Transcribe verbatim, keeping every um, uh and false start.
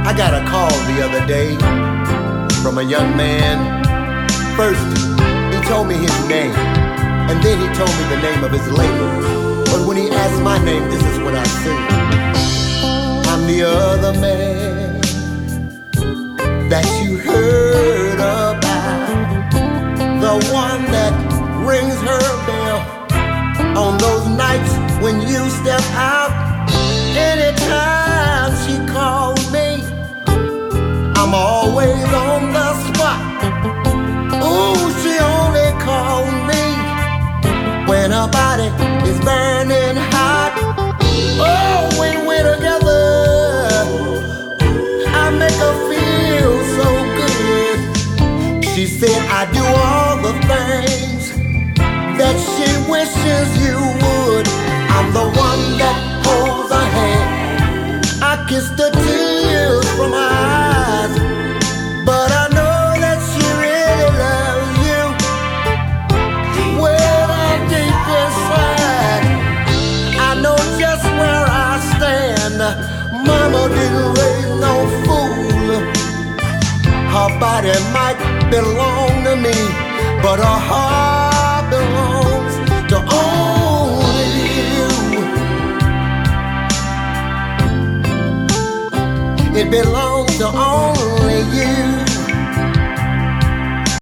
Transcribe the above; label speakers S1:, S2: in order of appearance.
S1: I got a call the other day from a young man. First, he told me his name, and then he told me the name of his lady. But when he asked my name, this is what I said. I'm the other man that you heard about, the one that rings her bell on those nights when you step out. Anytime she calls me, I'm always on the spot. Ooh, she only calls me when her body is burning hot. Oh, when we're together, I make her feel so good. She said I do all the things that she wishes you would. I'm the one that holds her hand. I kiss the tears from her eyes, but I know that she really loves you. Well, I'm deep inside, I know just where I stand. Mama didn't raise no fool. Her body might belong to me, but her heart belongs to only you. It belongs to only